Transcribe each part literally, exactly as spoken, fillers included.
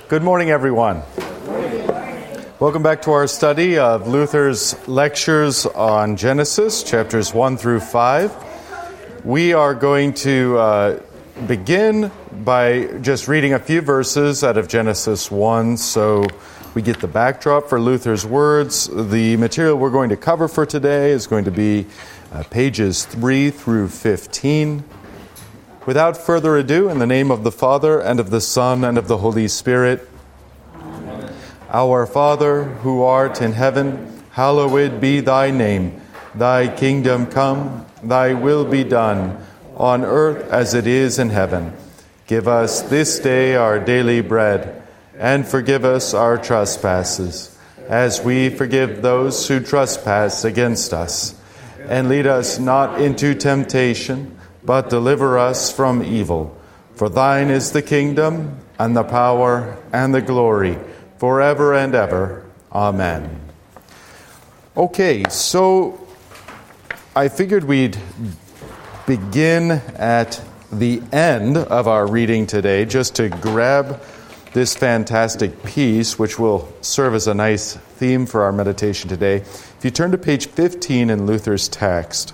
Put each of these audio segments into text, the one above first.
Good morning, everyone. Welcome back to our study of Luther's lectures on Genesis, chapters one through five. We are going to uh, begin by just reading a few verses out of Genesis one, so we get the backdrop for Luther's words. The material we're going to cover for today is going to be uh, pages three through fifteen. Without further ado, in the name of the Father, and of the Son, and of the Holy Spirit. Amen. Our Father, who art in heaven, hallowed be thy name. Thy kingdom come, thy will be done, on earth as it is in heaven. Give us this day our daily bread, and forgive us our trespasses, as we forgive those who trespass against us. And lead us not into temptation, but deliver us from evil. For thine is the kingdom, and the power, and the glory, forever and ever. Amen. Okay, so I figured we'd begin at the end of our reading today, just to grab this fantastic piece, which will serve as a nice theme for our meditation today. If you turn to page fifteen in Luther's text,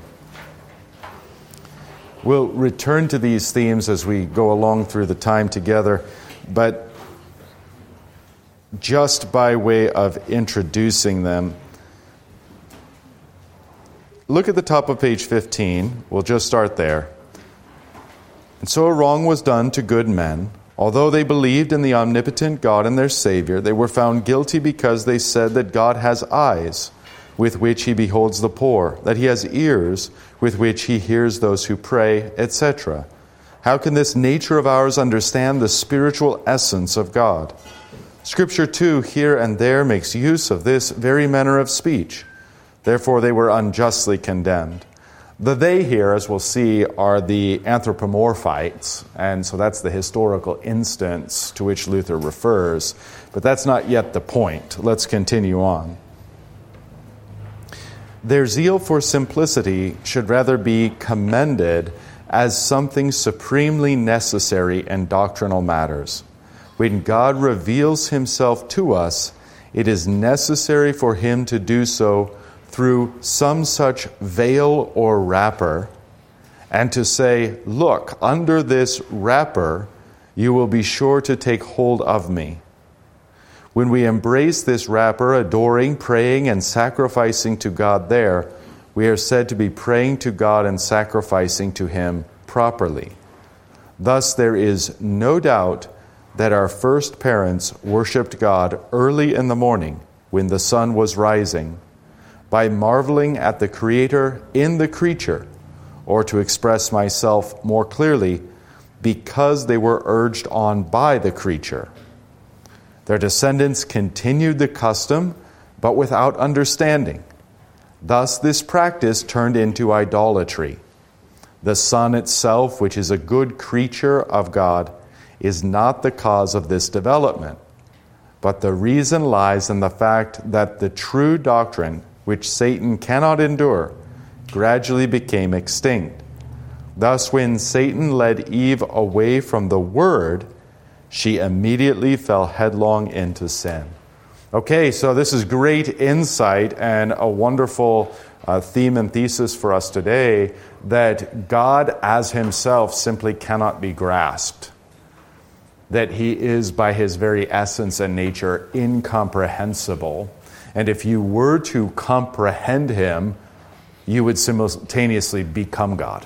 we'll return to these themes as we go along through the time together, but just by way of introducing them, look at the top of page fifteen. We'll just start there. And so a wrong was done to good men. Although they believed in the omnipotent God and their Savior, they were found guilty because they said that God has eyes with which he beholds the poor, that he has ears with which he hears those who pray, et cetera. How can this nature of ours understand the spiritual essence of God? Scripture, too, here and there makes use of this very manner of speech. Therefore, they were unjustly condemned. The they here, as we'll see, are the anthropomorphites, and so that's the historical instance to which Luther refers. But that's not yet the point. Let's continue on. Their zeal for simplicity should rather be commended as something supremely necessary in doctrinal matters. When God reveals himself to us, it is necessary for him to do so through some such veil or wrapper, and to say, look, under this wrapper, you will be sure to take hold of me. When we embrace this wrapper, adoring, praying, and sacrificing to God there, we are said to be praying to God and sacrificing to him properly. Thus, there is no doubt that our first parents worshipped God early in the morning when the sun was rising, by marveling at the Creator in the creature, or to express myself more clearly, because they were urged on by the creature. Their descendants continued the custom, but without understanding. Thus, this practice turned into idolatry. The sun itself, which is a good creature of God, is not the cause of this development. But the reason lies in the fact that the true doctrine, which Satan cannot endure, gradually became extinct. Thus, when Satan led Eve away from the Word, she immediately fell headlong into sin. Okay, so this is great insight and a wonderful uh, theme and thesis for us today, that God as himself simply cannot be grasped. That he is by his very essence and nature incomprehensible. And if you were to comprehend him, you would simultaneously become God.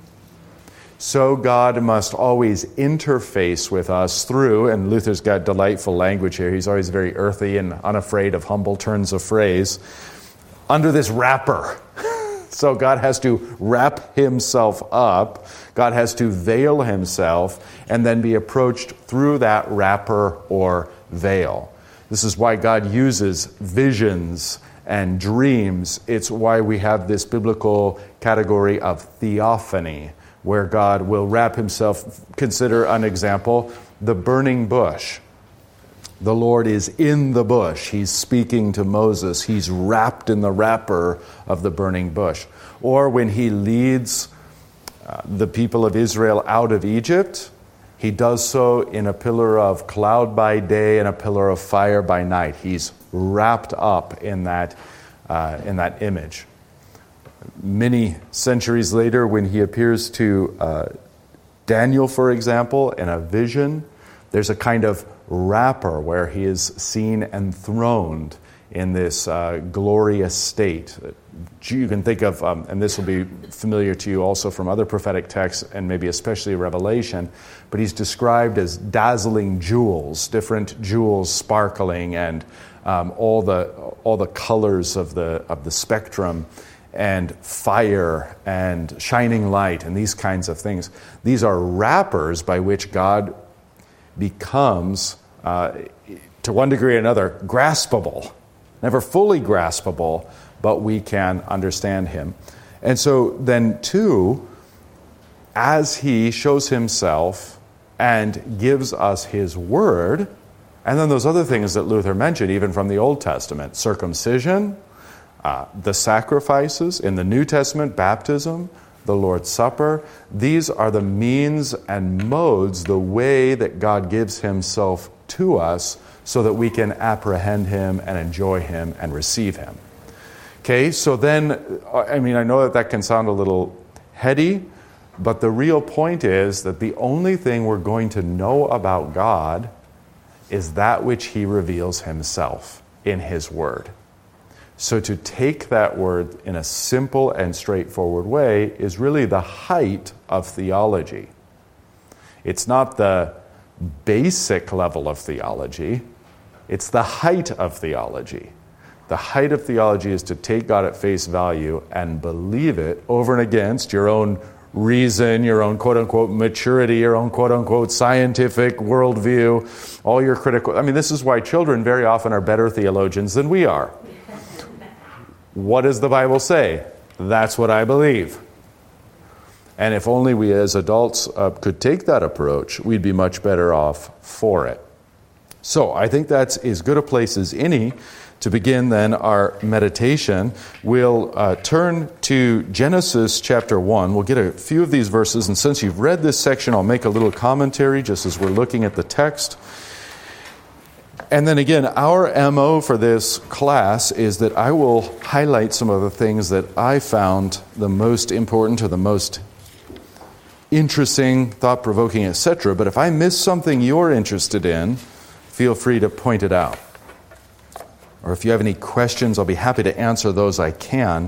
So God must always interface with us through, and Luther's got delightful language here. He's always very earthy and unafraid of humble turns of phrase. Under this wrapper. So God has to wrap himself up. God has to veil himself and then be approached through that wrapper or veil. This is why God uses visions and dreams. It's why we have this biblical category of theophany, where God will wrap himself. Consider an example, the burning bush. The Lord is in the bush. He's speaking to Moses. He's wrapped in the wrapper of the burning bush. Or when he leads uh, the people of Israel out of Egypt, He does so in a pillar of cloud by day and a pillar of fire by night. He's wrapped up in that, uh, in that image. Many centuries later, when he appears to uh, Daniel, for example, in a vision, there's a kind of wrapper where he is seen enthroned in this uh, glorious state. You can think of, um, and this will be familiar to you also from other prophetic texts, and maybe especially Revelation, but he's described as dazzling jewels, different jewels sparkling, and um, all the all the colors of the of the spectrum, and fire and shining light, and these kinds of things. These are wrappers by which God becomes, uh, to one degree or another, graspable. Never fully graspable, but we can understand him. And so then, too, as he shows himself and gives us his word, and then those other things that Luther mentioned, even from the Old Testament, circumcision, uh, the sacrifices, in the New Testament, baptism, the Lord's Supper, these are the means and modes, the way that God gives himself to us so that we can apprehend him and enjoy him and receive him. Okay, so then, I mean, I know that that can sound a little heady, but the real point is that the only thing we're going to know about God is that which he reveals himself in his word. So to take that word in a simple and straightforward way is really the height of theology. It's not the basic level of theology, it's the height of theology. The height of theology is to take God at face value and believe it over and against your own reason, your own quote-unquote maturity, your own quote-unquote scientific worldview, all your critical... I mean, this is why children very often are better theologians than we are. What does the Bible say? That's what I believe. And if only we as adults uh, could take that approach, we'd be much better off for it. So I think that's as good a place as any to begin then our meditation. We'll uh, turn to Genesis chapter one. We'll get a few of these verses, and since you've read this section, I'll make a little commentary just as we're looking at the text. And then again, our M O for this class is that I will highlight some of the things that I found the most important or the most interesting, thought-provoking, et cetera. But if I miss something you're interested in, feel free to point it out. Or if you have any questions, I'll be happy to answer those I can.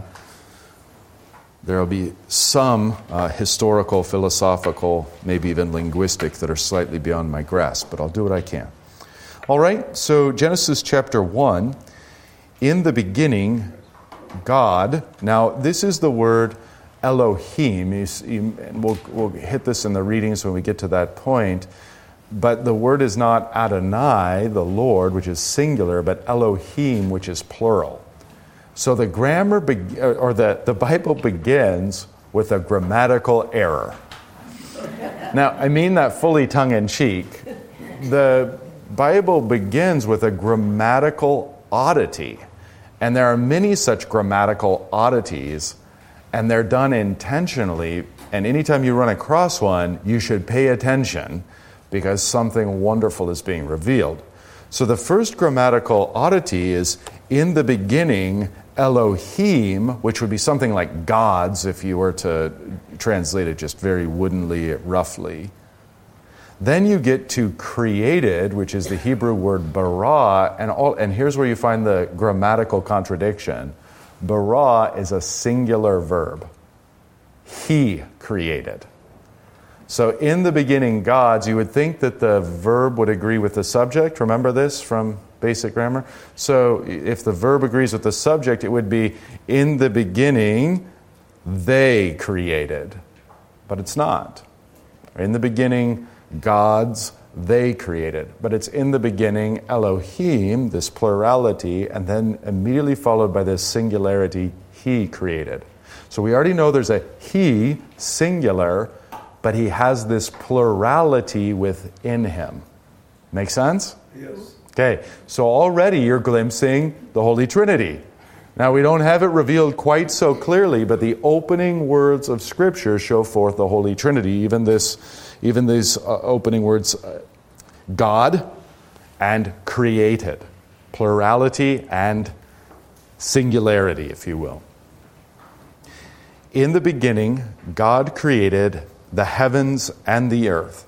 There will be some uh, historical, philosophical, maybe even linguistic that are slightly beyond my grasp, but I'll do what I can. All right, so Genesis chapter one, in the beginning, God. Now, this is the word Elohim. You see, we'll, we'll hit this in the readings when we get to that point. But the word is not Adonai, the Lord, which is singular, but Elohim, which is plural. So the grammar, be- or the, the Bible begins with a grammatical error. Now, I mean that fully tongue-in-cheek. The Bible begins with a grammatical oddity. And there are many such grammatical oddities, and they're done intentionally. And anytime you run across one, you should pay attention, because something wonderful is being revealed. So the first grammatical oddity is, in the beginning, Elohim, which would be something like gods if you were to translate it just very woodenly, roughly. Then you get to created, which is the Hebrew word bara, and all, and here's where you find the grammatical contradiction. Bara is a singular verb. He created. So in the beginning, gods, you would think that the verb would agree with the subject. Remember this from basic grammar? So if the verb agrees with the subject, it would be, in the beginning, they created. But it's not. In the beginning, gods, they created. But it's in the beginning, Elohim, this plurality, and then immediately followed by this singularity, he created. So we already know there's a he, singular, but he has this plurality within him. Make sense? Yes. Okay, so already you're glimpsing the Holy Trinity. Now, we don't have it revealed quite so clearly, but the opening words of Scripture show forth the Holy Trinity. Even this, even these uh, opening words, uh, God and created, plurality and singularity, if you will. In the beginning, God created the heavens and the earth.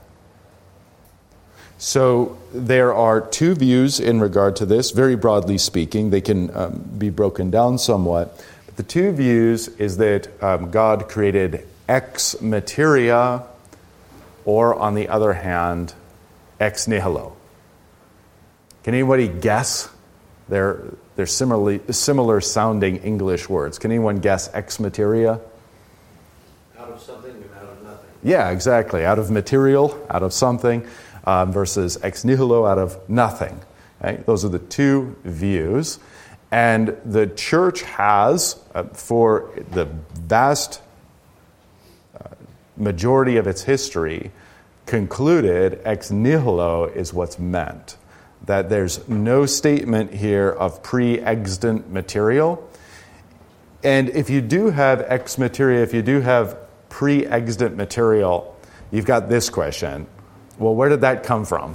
So there are two views in regard to this, very broadly speaking. They can um, be broken down somewhat. But the two views is that um, God created ex materia, or on the other hand, ex nihilo. Can anybody guess? They're, they're similarly, similar sounding English words. Can anyone guess ex materia? Out of something and out of nothing. Yeah, exactly. Out of material, out of something. Um, versus ex nihilo, out of nothing. Right? Those are the two views. And the church has, uh, for the vast uh, majority of its history, concluded ex nihilo is what's meant. That there's no statement here of pre-existent material. And if you do have ex materia, if you do have pre-existent material, you've got this question. Well, where did that come from?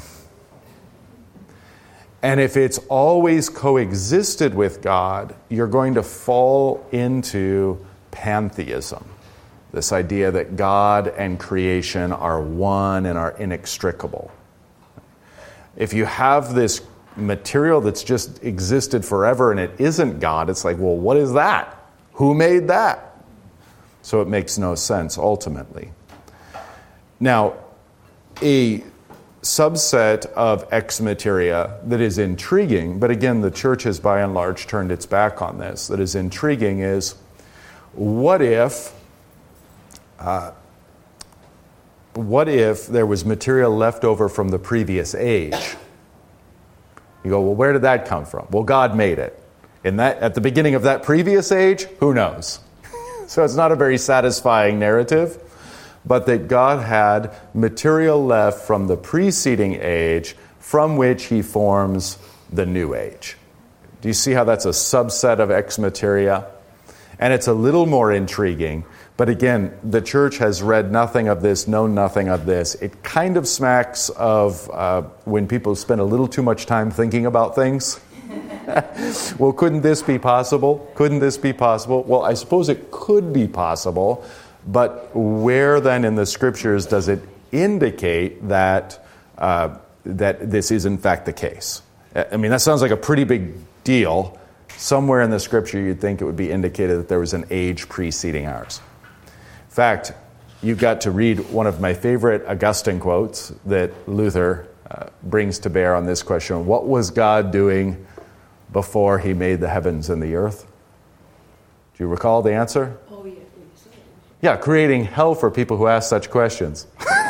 And if it's always coexisted with God, you're going to fall into pantheism. This idea that God and creation are one and are inextricable. If you have this material that's just existed forever and it isn't God, it's like, well, what is that? Who made that? So it makes no sense ultimately. Now, a subset of ex materia that is intriguing, but again, the church has by and large turned its back on this, that is intriguing is, what if, uh, what if there was material left over from the previous age? You go, well, where did that come from? Well, God made it. In that, at the beginning of that previous age, who knows? So it's not a very satisfying narrative. But that God had material left from the preceding age from which he forms the new age. Do you see how that's a subset of ex materia? And it's a little more intriguing, but again, the church has read nothing of this, known nothing of this. It kind of smacks of uh, when people spend a little too much time thinking about things. Well, couldn't this be possible? Couldn't this be possible? Well, I suppose it could be possible. But where then in the Scriptures does it indicate that uh, that this is in fact the case? I mean, that sounds like a pretty big deal. Somewhere in the Scripture you'd think it would be indicated that there was an age preceding ours. In fact, you've got to read one of my favorite Augustine quotes that Luther uh, brings to bear on this question. What was God doing before he made the heavens and the earth? Do you recall the answer? Oh, yeah. Yeah, creating hell for people who ask such questions.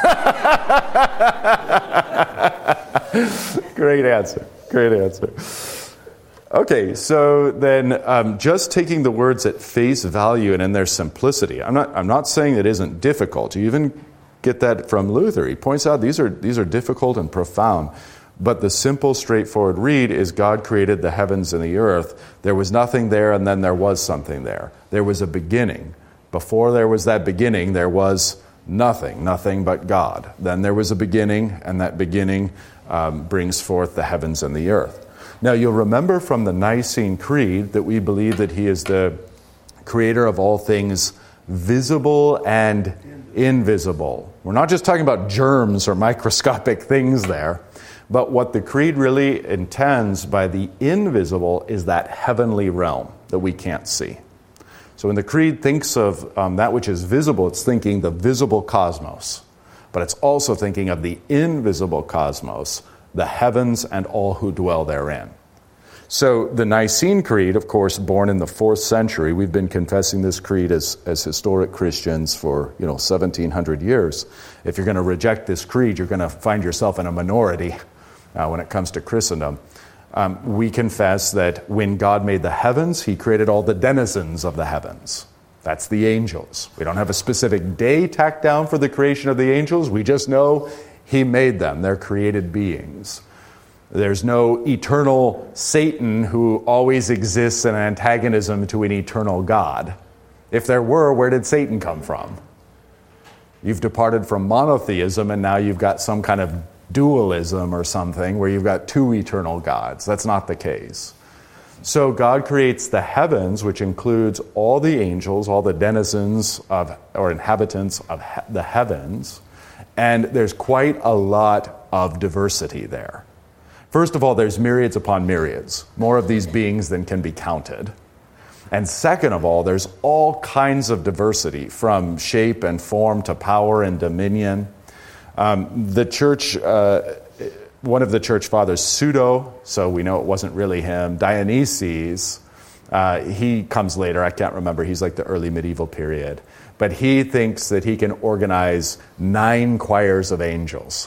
Great answer. Great answer. Okay, so then um, just taking the words at face value and in their simplicity. I'm not I'm not saying it isn't difficult. You even get that from Luther. He points out these are these are difficult and profound. But the simple, straightforward read is God created the heavens and the earth. There was nothing there, and then there was something there. There was a beginning. Before there was that beginning, there was nothing, nothing but God. Then there was a beginning, and that beginning um, brings forth the heavens and the earth. Now, you'll remember from the Nicene Creed that we believe that he is the creator of all things visible and invisible. We're not just talking about germs or microscopic things there, but what the Creed really intends by the invisible is that heavenly realm that we can't see. So when the Creed thinks of um, that which is visible, it's thinking the visible cosmos. But it's also thinking of the invisible cosmos, the heavens and all who dwell therein. So the Nicene Creed, of course, born in the fourth century, we've been confessing this creed as, as historic Christians for, you know, seventeen hundred years. If you're going to reject this creed, you're going to find yourself in a minority uh, when it comes to Christendom. Um, we confess that when God made the heavens, he created all the denizens of the heavens. That's the angels. We don't have a specific day tacked down for the creation of the angels. We just know he made them. They're created beings. There's no eternal Satan who always exists in antagonism to an eternal God. If there were, where did Satan come from? You've departed from monotheism, and now you've got some kind of dualism or something where you've got two eternal gods. That's not the case. So God creates the heavens, which includes all the angels, all the denizens of or inhabitants of he- the heavens, and there's quite a lot of diversity there. First of all, there's myriads upon myriads, more of these beings than can be counted. And second of all, there's all kinds of diversity, from shape and form to power and dominion. Um, the church, uh, one of the church fathers, Pseudo, so we know it wasn't really him, Dionysius, uh, he comes later, I can't remember, he's like the early medieval period. But he thinks that he can organize nine choirs of angels.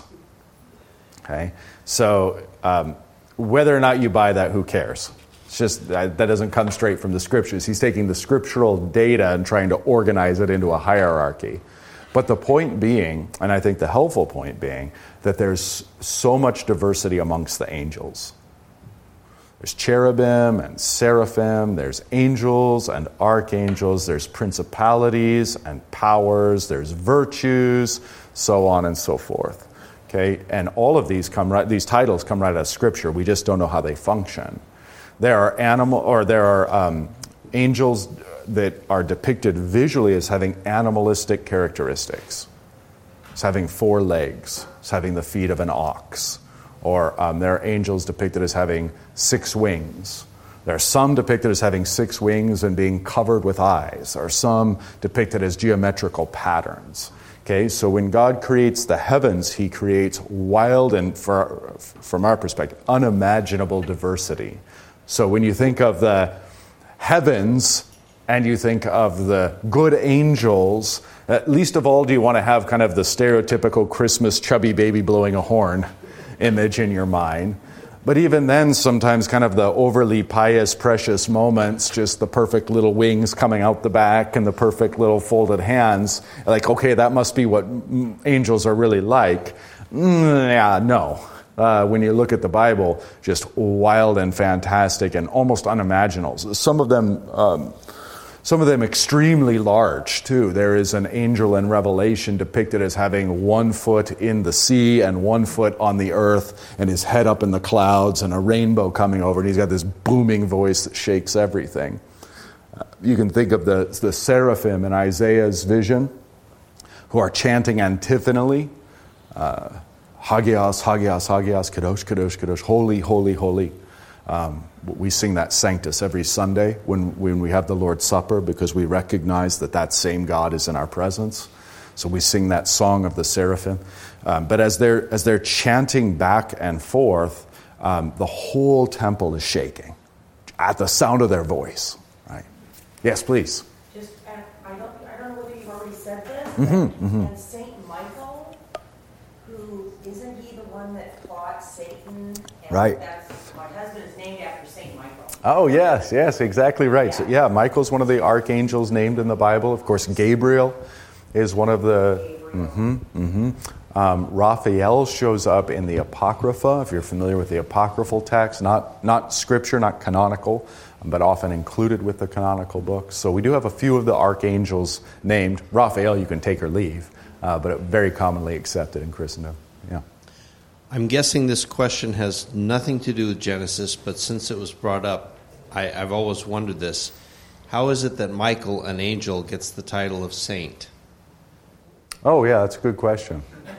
Okay, so um, whether or not you buy that, who cares? It's just that doesn't come straight from the scriptures. He's taking the scriptural data and trying to organize it into a hierarchy. But the point being, and I think the helpful point being, that there's so much diversity amongst the angels. There's cherubim and seraphim, there's angels and archangels, there's principalities and powers, there's virtues, so on and so forth. Okay, and all of these come right, these titles come right out of Scripture. We just don't know how they function. There are animal, or there are um, angels that are depicted visually as having animalistic characteristics. As having four legs, as having the feet of an ox. Or um, there are angels depicted as having six wings. There are some depicted as having six wings and being covered with eyes. Or some depicted as geometrical patterns. Okay, so when God creates the heavens, he creates wild and, for, from our perspective, unimaginable diversity. So when you think of the heavens and you think of the good angels, at least of all do you want to have kind of the stereotypical Christmas chubby baby blowing a horn image in your mind. But even then, sometimes kind of the overly pious, precious moments, just the perfect little wings coming out the back and the perfect little folded hands, like, okay, that must be what angels are really like. Mm, yeah, no. Uh, when you look at the Bible, just wild and fantastic and almost unimaginable. Some of them... Um, Some of them extremely large, too. There is an angel in Revelation depicted as having one foot in the sea and one foot on the earth, and his head up in the clouds, and a rainbow coming over, and he's got this booming voice that shakes everything. Uh, you can think of the, the seraphim in Isaiah's vision, who are chanting antiphonally, uh, Hagios, Hagios, Hagios, Kadosh, Kadosh, Kadosh, holy, holy, holy. Um, we sing that Sanctus every Sunday when, when we have the Lord's Supper, because we recognize that that same God is in our presence. So we sing that song of the seraphim. Um, but as they're as they're chanting back and forth, um, the whole temple is shaking at the sound of their voice. Right? Yes, please. Just uh, I don't I don't know whether you've already said this. Mm-hmm, but, mm-hmm. And Saint Michael, who isn't he the one that fought Satan? And Right. That's, my husband is named after Saint Michael. Oh, yes, yes, exactly right. Yeah. So, yeah, Michael's one of the archangels named in the Bible. Of course, Gabriel is one of the... Mm-hmm, mm-hmm. Um, Raphael shows up in the Apocrypha, if you're familiar with the apocryphal text. Not, not scripture, not canonical, but often included with the canonical books. So we do have a few of the archangels named. Raphael, you can take or leave, uh, but very commonly accepted in Christendom. Yeah. I'm guessing this question has nothing to do with Genesis, but since it was brought up, I, I've always wondered this. How is it that Michael, an angel, gets the title of saint? Oh, yeah, that's a good question.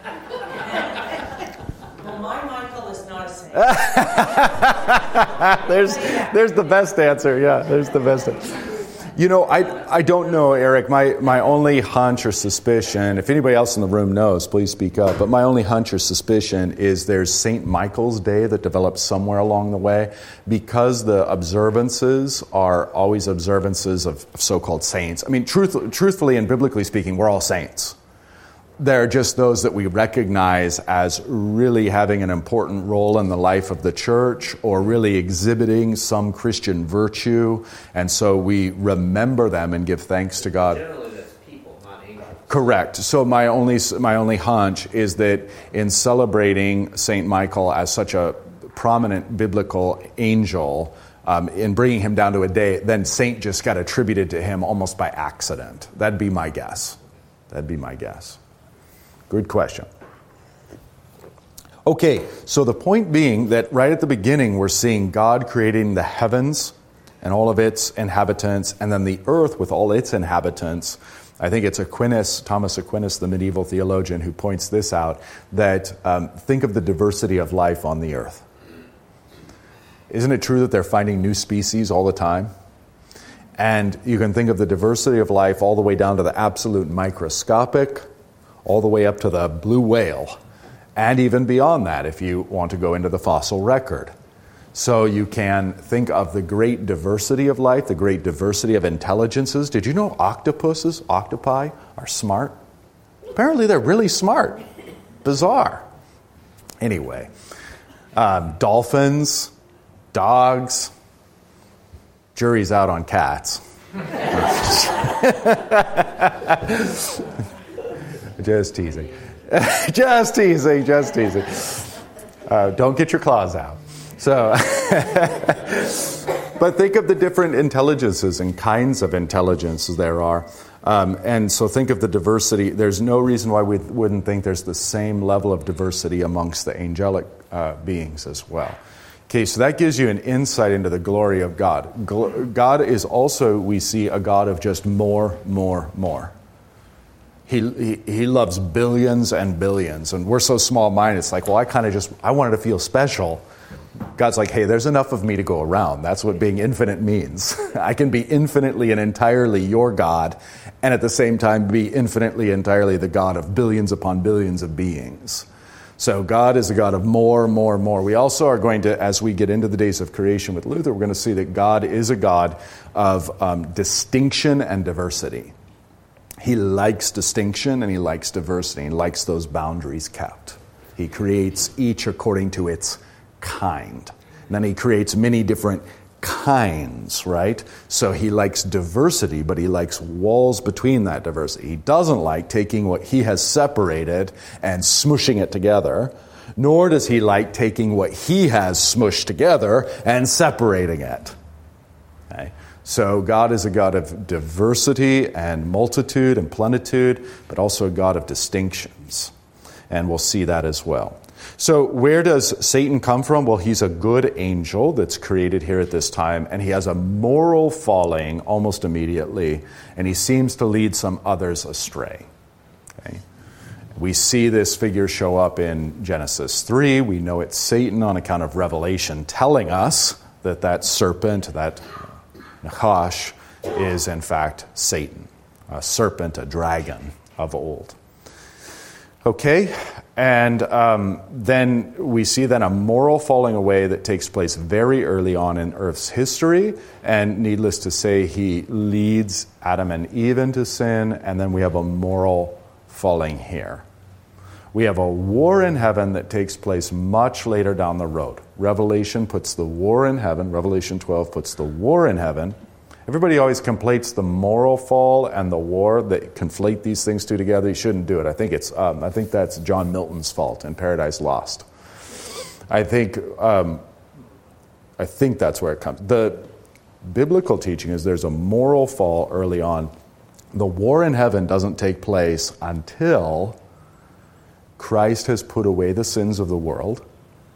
Well, my Michael is not a saint. there's, there's the best answer. Yeah, there's the best answer. You know, I I don't know, Eric. My my only hunch or suspicion, if anybody else in the room knows, please speak up. But my only hunch or suspicion is there's Saint Michael's Day that developed somewhere along the way, because the observances are always observances of, of so-called saints. I mean, truth, truthfully and biblically speaking, we're all saints. They're just those that we recognize as really having an important role in the life of the church, or really exhibiting some Christian virtue, and so we remember them and give thanks to God. Generally, that's people, not angels. Correct. So my only my only hunch is that in celebrating Saint Michael as such a prominent biblical angel, um, in bringing him down to a day, then saint just got attributed to him almost by accident. That'd be my guess. That'd be my guess. Good question. Okay, so the point being that right at the beginning we're seeing God creating the heavens and all of its inhabitants, and then the earth with all its inhabitants. I think it's Aquinas, Thomas Aquinas, the medieval theologian, who points this out, that um, think of the diversity of life on the earth. Isn't it true that they're finding new species all the time? And you can think of the diversity of life all the way down to the absolute microscopic, all the way up to the blue whale, and even beyond that if you want to go into the fossil record. So you can think of the great diversity of life, the great diversity of intelligences. Did you know octopuses, octopi, are smart? Apparently they're really smart. Bizarre. Anyway, um, dolphins, dogs, jury's out on cats. Just teasing. just teasing, just teasing. Uh, don't get your claws out. So, but think of the different intelligences and kinds of intelligences there are. Um, and so think of the diversity. There's no reason why we wouldn't think there's the same level of diversity amongst the angelic uh, beings as well. Okay, so that gives you an insight into the glory of God. God is also, we see, a God of just more, more, more. He, he he loves billions and billions, and we're so small-minded. It's like, well, I kind of just, I wanted to feel special. God's like, hey, there's enough of me to go around. That's what being infinite means. I can be infinitely and entirely your God, and at the same time be infinitely entirely the God of billions upon billions of beings. So God is a God of more, more, more. We also are going to, as we get into the days of creation with Luther, we're going to see that God is a God of um, distinction and diversity. He likes distinction and he likes diversity. He likes those boundaries kept. He creates each according to its kind. And then he creates many different kinds, right? So he likes diversity, but he likes walls between that diversity. He doesn't like taking what he has separated and smushing it together, nor does he like taking what he has smushed together and separating it. Okay? So God is a God of diversity and multitude and plenitude, but also a God of distinctions. And we'll see that as well. So where does Satan come from? Well, he's a good angel that's created here at this time, and he has a moral falling almost immediately, and he seems to lead some others astray. Okay? We see this figure show up in Genesis three. We know it's Satan on account of Revelation telling us that that serpent, that Nachash, is in fact Satan, a serpent, a dragon of old. Okay, and um, then we see then a moral falling away that takes place very early on in Earth's history, and needless to say, he leads Adam and Eve into sin, and then we have a moral falling here. We have a war in heaven that takes place much later down the road. Revelation puts the war in heaven. Revelation twelve puts the war in heaven. Everybody always conflates the moral fall and the war. They conflate these things two together. You shouldn't do it. I think it's. Um, I think that's John Milton's fault in Paradise Lost. I think. Um, I think that's where it comes. The biblical teaching is there's a moral fall early on. The war in heaven doesn't take place until Christ has put away the sins of the world.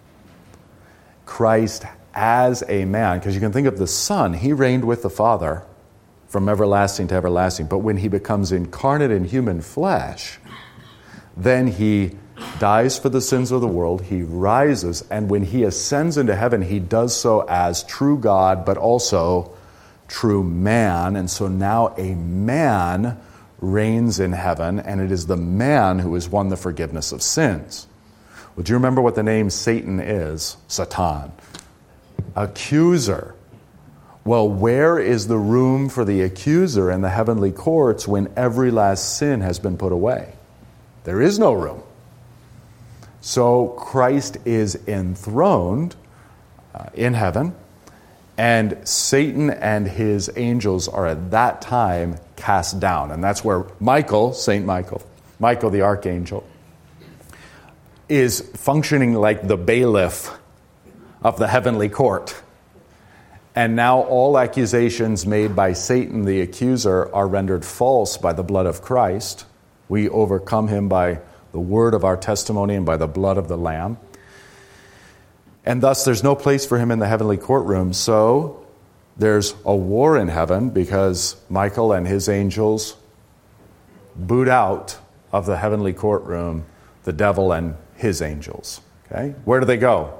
Christ as a man, because you can think of the Son, he reigned with the Father from everlasting to everlasting. But when he becomes incarnate in human flesh, then he dies for the sins of the world, he rises, and when he ascends into heaven, he does so as true God, but also true man. And so now a man reigns in heaven, and it is the man who has won the forgiveness of sins. Well, do you remember what the name Satan is? Satan. Accuser. Well, where is the room for the accuser in the heavenly courts when every last sin has been put away? There is no room. So Christ is enthroned uh, in heaven, and Satan and his angels are at that time cast down. And that's where Michael, Saint Michael, Michael the archangel, is functioning like the bailiff of the heavenly court. And now all accusations made by Satan, the accuser, are rendered false by the blood of Christ. We overcome him by the word of our testimony and by the blood of the Lamb. And thus there's no place for him in the heavenly courtroom. So there's a war in heaven because Michael and his angels boot out of the heavenly courtroom the devil and his angels. Okay? Where do they go?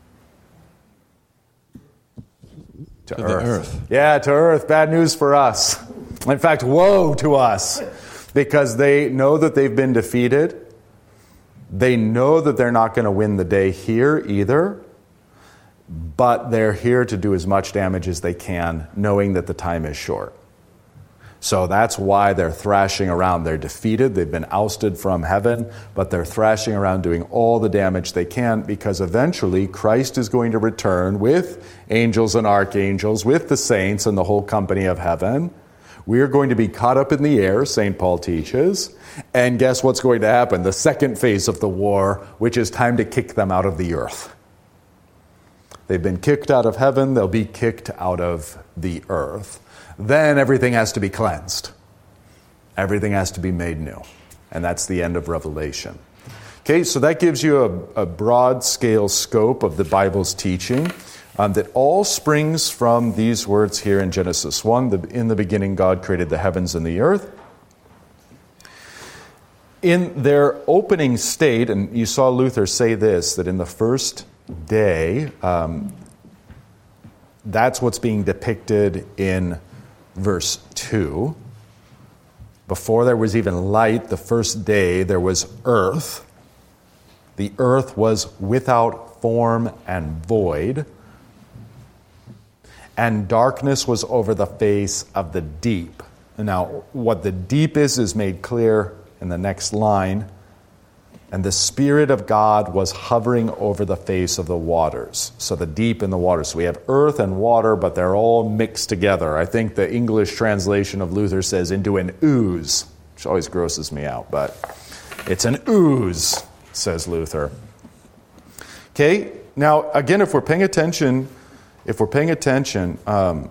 To, to earth. the earth. Yeah, to earth. Bad news for us. In fact, woe to us. Because they know that they've been defeated. They know that they're not going to win the day here either. But they're here to do as much damage as they can, knowing that the time is short. So that's why they're thrashing around. They're defeated. They've been ousted from heaven, but they're thrashing around doing all the damage they can because eventually Christ is going to return with angels and archangels, with the saints and the whole company of heaven. We are going to be caught up in the air, Saint Paul teaches. And guess what's going to happen? The second phase of the war, which is time to kick them out of the earth. They've been kicked out of heaven. They'll be kicked out of the earth. Then everything has to be cleansed. Everything has to be made new. And that's the end of Revelation. Okay, so that gives you a, a broad scale scope of the Bible's teaching um, that all springs from these words here in Genesis one. The, in the beginning, God created the heavens and the earth. In their opening state, and you saw Luther say this, that in the first day, um, that's what's being depicted in verse two. Before there was even light, the first day, there was earth. The earth was without form and void. And darkness was over the face of the deep. Now, what the deep is is made clear in the next line. And the Spirit of God was hovering over the face of the waters. So the deep and the waters. So we have earth and water, but they're all mixed together. I think the English translation of Luther says into an ooze, which always grosses me out, but it's an ooze, says Luther. Okay, now again, if we're paying attention, if we're paying attention, um,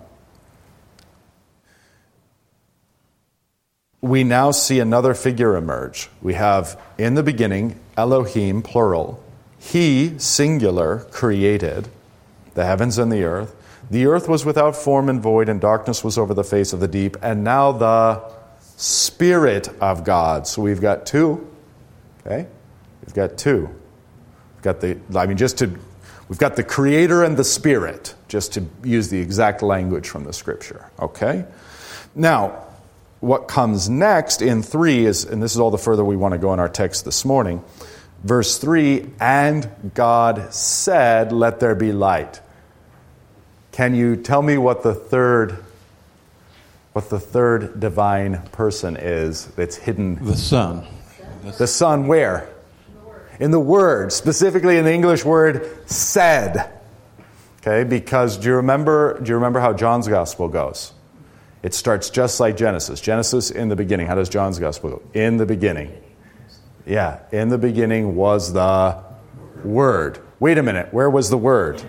we now see another figure emerge. We have, in the beginning, Elohim, plural. He, singular, created the heavens and the earth. The earth was without form and void, and darkness was over the face of the deep. And now the Spirit of God. So we've got two. Okay? We've got two. We've got the, I mean, just to, we've got the Creator and the Spirit, just to use the exact language from the Scripture. Okay? Now, what comes next in three is, and this is all the further we want to go in our text this morning, verse three, and God said, let there be light. Can you tell me what the third, what the third divine person is that's hidden? The Son. The Son where? In the Word, specifically in the English word said. Okay, because do you remember, do you remember how John's Gospel goes? It starts just like Genesis. Genesis in the beginning. How does John's Gospel go? In the beginning. Yeah, in the beginning was the Word. Wait a minute, where was the Word?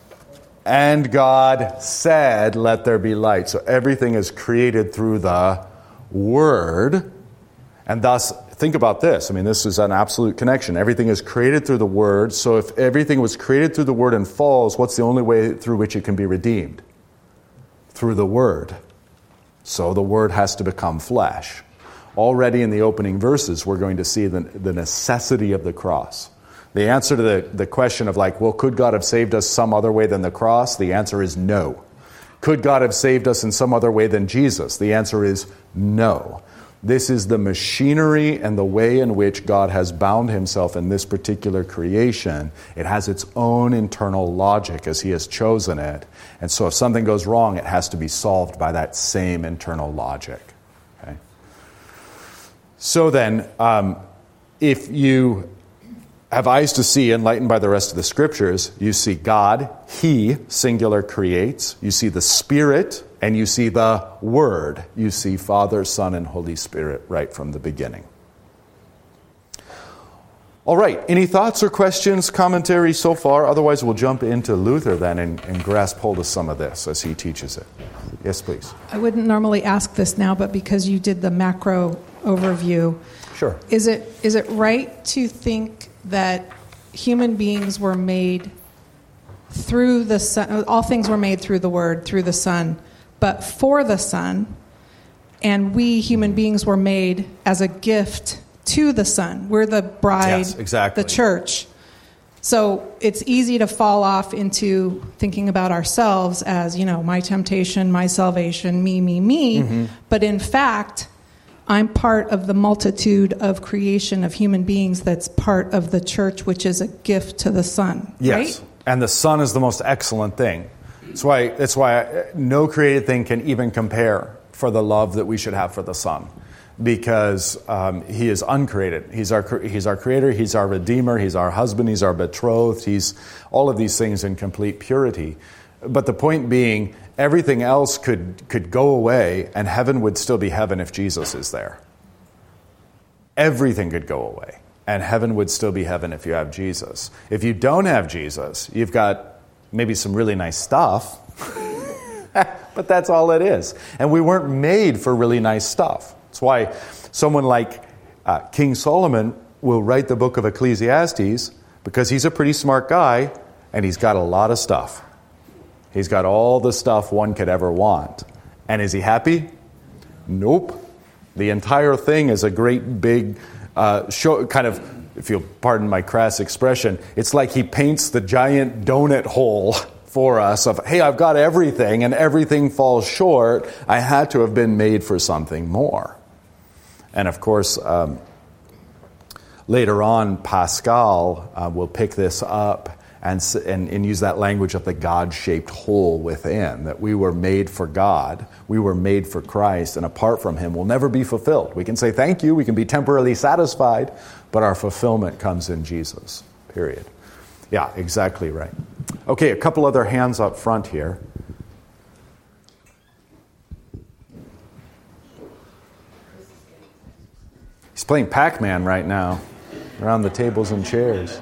And God said, let there be light. So everything is created through the Word. And thus, think about this. I mean, this is an absolute connection. Everything is created through the Word. So if everything was created through the Word and falls, what's the only way through which it can be redeemed? Through the Word. So the Word has to become flesh. Already in the opening verses, we're going to see the, the necessity of the cross. The answer to the, the question of like, well, could God have saved us some other way than the cross? The answer is no. Could God have saved us in some other way than Jesus? The answer is no. This is the machinery and the way in which God has bound himself in this particular creation. It has its own internal logic as he has chosen it. And so if something goes wrong, it has to be solved by that same internal logic. Okay? So then, um, if you have eyes to see, enlightened by the rest of the Scriptures, you see God, He, singular, creates. You see the Spirit, and you see the Word. You see Father, Son, and Holy Spirit right from the beginning. All right, any thoughts or questions, commentary so far? Otherwise, we'll jump into Luther then and, and grasp hold of some of this as he teaches it. Yes, please. I wouldn't normally ask this now, but because you did the macro overview, sure. Is it is it right to think that human beings were made through the Son? All things were made through the Word, through the Son, but for the Son, and we human beings were made as a gift to the Son. We're the bride, yes, exactly. the church. So it's easy to fall off into thinking about ourselves as, you know, my temptation, my salvation, me, me, me. Mm-hmm. But in fact, I'm part of the multitude of creation of human beings that's part of the church, which is a gift to the Son. Yes, right? And the Son is the most excellent thing. That's why, that's why no created thing can even compare for the love that we should have for the Son. Because um, he is uncreated. He's our he's our creator, he's our redeemer, he's our husband, he's our betrothed, he's all of these things in complete purity. But the point being, everything else could, could go away and heaven would still be heaven if Jesus is there. Everything could go away and heaven would still be heaven if you have Jesus. If you don't have Jesus, you've got maybe some really nice stuff, but that's all it is. And we weren't made for really nice stuff. That's why someone like uh, King Solomon will write the book of Ecclesiastes, because he's a pretty smart guy and he's got a lot of stuff. He's got all the stuff one could ever want. And is he happy? Nope. The entire thing is a great big uh, show, kind of, if you'll pardon my crass expression, it's like he paints the giant donut hole for us of, hey, I've got everything and everything falls short. I had to have been made for something more. And of course, um, later on, Pascal uh, will pick this up and, and, and use that language of the God-shaped hole within, that we were made for God, we were made for Christ, and apart from Him, we'll never be fulfilled. We can say thank you, we can be temporarily satisfied, but our fulfillment comes in Jesus, period. Yeah, exactly right. Okay, a couple other hands up front here. He's playing Pac-Man right now, around the tables and chairs.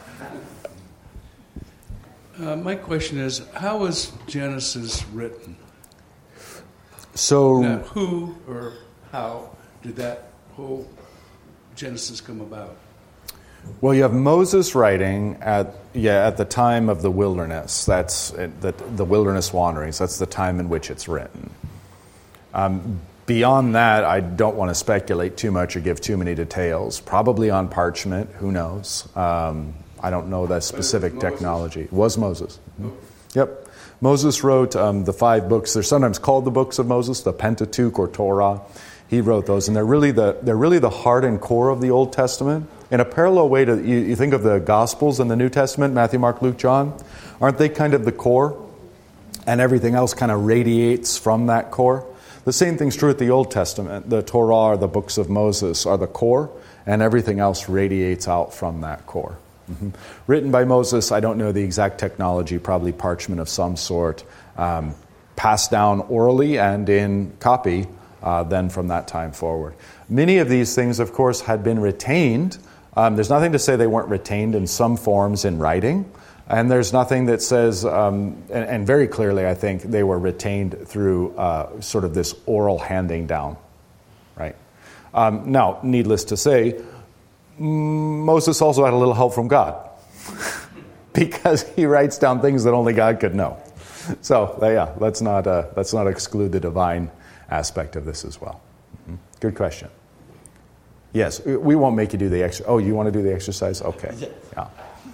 Uh, my question is, how was Genesis written? So, now, who or how did that whole Genesis come about? Well, you have Moses writing at yeah at the time of the wilderness. That's the the wilderness wanderings. That's the time in which it's written. Um, beyond that, I don't want to speculate too much or give too many details. Probably on parchment. Who knows? Um, I don't know the specific technology. It was Moses. Mm-hmm. Yep. Moses wrote um, the five books. They're sometimes called the books of Moses, the Pentateuch or Torah. He wrote those, and they're really the they're really the heart and core of the Old Testament. In a parallel way to you, you think of the Gospels in the New Testament, Matthew, Mark, Luke, John, aren't they kind of the core? And everything else kind of radiates from that core. The same thing's true with the Old Testament. The Torah, or the books of Moses, are the core, and everything else radiates out from that core. Mm-hmm. Written by Moses, I don't know the exact technology, probably parchment of some sort, um, passed down orally and in copy, uh, then from that time forward. Many of these things, of course, had been retained. Um, there's nothing to say they weren't retained in some forms in writing, and there's nothing that says, um, and, and very clearly, I think, they were retained through uh, sort of this oral handing down, right? Um, now, needless to say, Moses also had a little help from God because he writes down things that only God could know. So, yeah, let's not uh, let's not exclude the divine aspect of this as well. Mm-hmm. Good question. Yes, we won't make you do the exercise. Oh, you want to do the exercise? Okay. Yeah.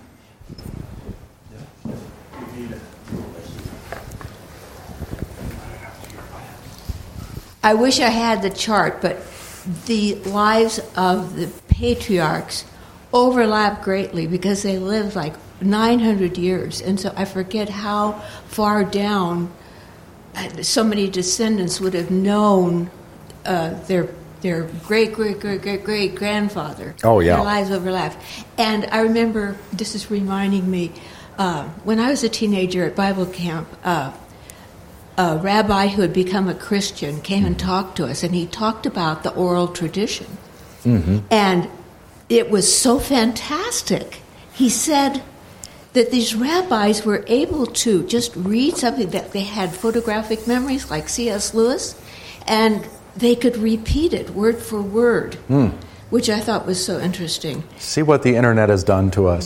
I wish I had the chart, but the lives of the patriarchs overlap greatly because they lived like nine hundred years. And so I forget how far down so many descendants would have known uh, their their great, great, great, great, great grandfather. Oh, yeah. Their lives overlap. And I remember, this is reminding me, uh, when I was a teenager at Bible camp, uh, a rabbi who had become a Christian came and talked to us, and he talked about the oral tradition. Mm-hmm. And it was so fantastic. He said that these rabbis were able to just read something, that they had photographic memories like C S Lewis, and they could repeat it word for word, mm. which I thought was so interesting. See what the internet has done to us.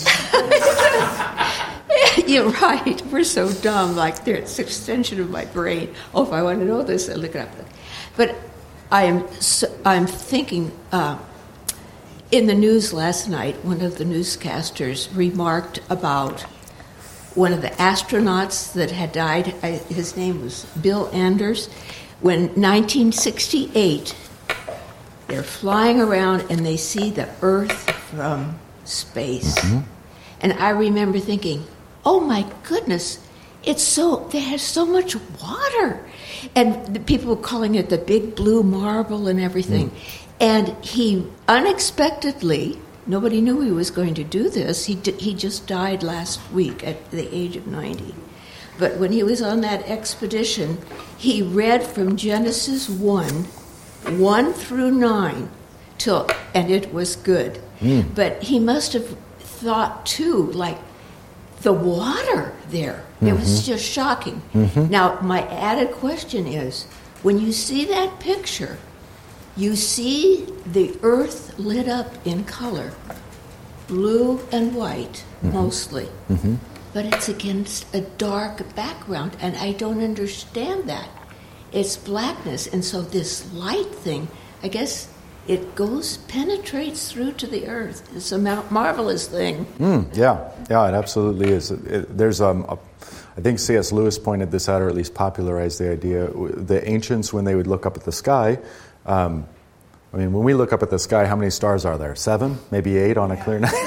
You're right. We're so dumb. Like, it's an extension of my brain. Oh, if I want to know this, I look it up. But I'm so, I'm thinking. Uh, in the news last night, one of the newscasters remarked about one of the astronauts that had died. I, his name was Bill Anders. When nineteen sixty-eight, they're flying around and they see the Earth from space, mm-hmm. and I remember thinking, oh my goodness, it's so, there's so much water. And the people were calling it the big blue marble and everything. Mm. And he unexpectedly, nobody knew he was going to do this, he, d- he just died last week at the age of ninety. But when he was on that expedition, he read from Genesis one, one through nine, till, and it was good. Mm. But he must have thought, too, like, the water there. Mm-hmm. It was just shocking. Mm-hmm. Now, my added question is, when you see that picture, you see the earth lit up in color, blue and white, mm-hmm. mostly. Mm-hmm. But it's against a dark background, and I don't understand that. It's blackness, and so this light thing, I guess it goes, penetrates through to the earth. It's a mar- marvelous thing. Mm, yeah, yeah, it absolutely is. It, it, there's, um, a, I think C S Lewis pointed this out, or at least popularized the idea. The ancients, when they would look up at the sky, um, I mean, when we look up at the sky, how many stars are there? Seven, maybe eight on a clear night.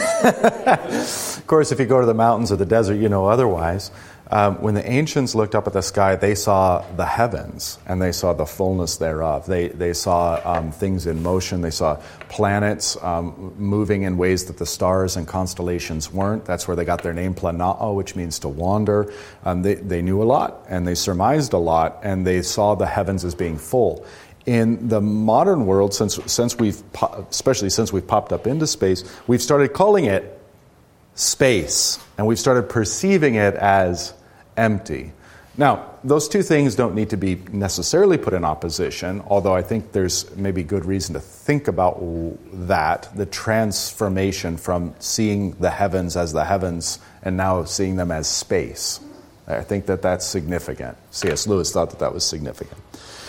Of course, if you go to the mountains or the desert, you know otherwise. Um, when the ancients looked up at the sky, they saw the heavens, and they saw the fullness thereof. They they saw um, things in motion. They saw planets um, moving in ways that the stars and constellations weren't. That's where they got their name, planao, which means to wander. Um, they, they knew a lot, and they surmised a lot, and they saw the heavens as being full. In the modern world, since since we've po- especially since we've popped up into space, we've started calling it space, and we've started perceiving it as empty. Now, those two things don't need to be necessarily put in opposition, although I think there's maybe good reason to think about that, the transformation from seeing the heavens as the heavens and now seeing them as space. I think that that's significant. C S Lewis thought that that was significant.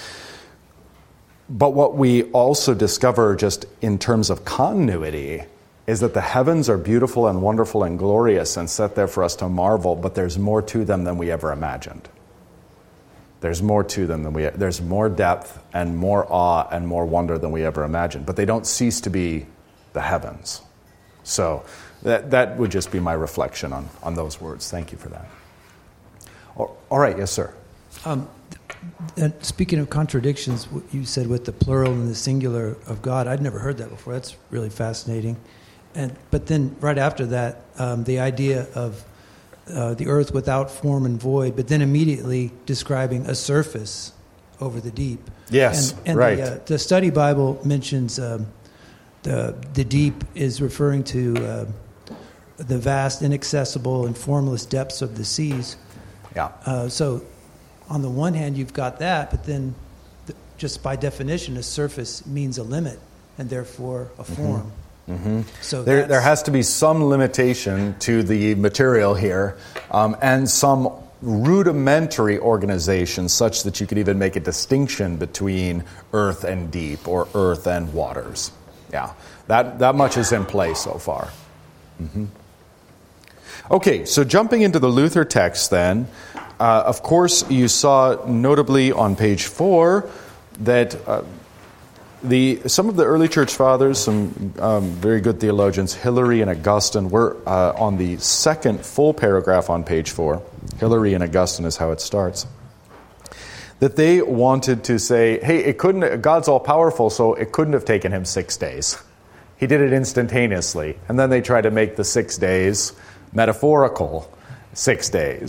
But what we also discover just in terms of continuity is that the heavens are beautiful and wonderful and glorious and set there for us to marvel, but there's more to them than we ever imagined. There's more to them than we, there's more depth and more awe and more wonder than we ever imagined, but they don't cease to be the heavens. So that that would just be my reflection on, on those words. Thank you for that. All right, yes, sir. Um, And speaking of contradictions, what you said with the plural and the singular of God, I'd never heard that before. That's really fascinating. And but then right after that, um, the idea of uh, the earth without form and void, but then immediately describing a surface over the deep. Yes, and, and right. The, uh, the study Bible mentions um, the the deep is referring to uh, the vast, inaccessible, and formless depths of the seas. Yeah. Uh, so. On the one hand, you've got that, but then the, just by definition, a surface means a limit and therefore a form. Mm-hmm. Mm-hmm. So there, there has to be some limitation to the material here, um, and some rudimentary organization such that you could even make a distinction between earth and deep or earth and waters. Yeah, that, that much is in play so far. Mm-hmm. Okay, so jumping into the Luther text then, Uh, of course, you saw notably on page four that uh, the some of the early church fathers, some um, very good theologians, Hilary and Augustine, were uh, on the second full paragraph on page four. Hilary and Augustine is how it starts. That they wanted to say, hey, it couldn't. God's all powerful, so it couldn't have taken him six days. He did it instantaneously, and then they tried to make the six days metaphorical six days.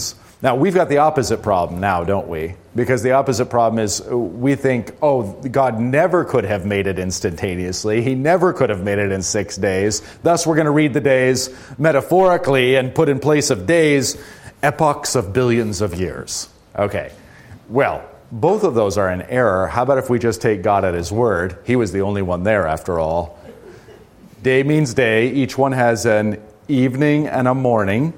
Now, we've got the opposite problem now, don't we? Because the opposite problem is we think, oh, God never could have made it instantaneously. He never could have made it in six days. Thus, we're going to read the days metaphorically and put in place of days epochs of billions of years. Okay, well, both of those are an error. How about if we just take God at his word? He was the only one there, after all. Day means day. Each one has an evening and a morning.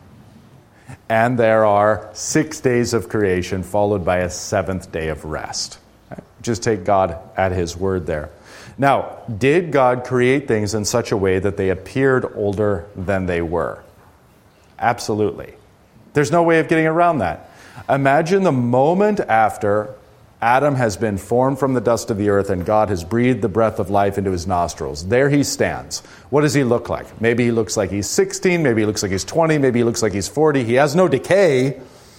And there are six days of creation followed by a seventh day of rest. Just take God at his word there. Now, did God create things in such a way that they appeared older than they were? Absolutely. There's no way of getting around that. Imagine the moment after Adam has been formed from the dust of the earth and God has breathed the breath of life into his nostrils. There he stands. What does he look like? Maybe he looks like he's sixteen, maybe he looks like he's twenty, maybe he looks like he's forty. He has no decay.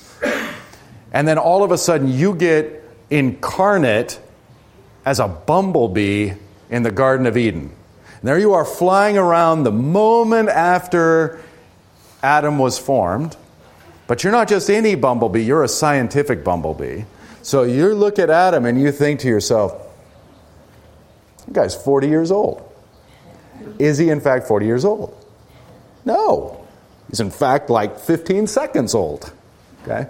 And then all of a sudden you get incarnate as a bumblebee in the Garden of Eden. And there you are flying around the moment after Adam was formed. But you're not just any bumblebee, you're a scientific bumblebee. So you look at Adam and you think to yourself, that guy's forty years old. Is he in fact forty years old? No. He's in fact like fifteen seconds old. Okay?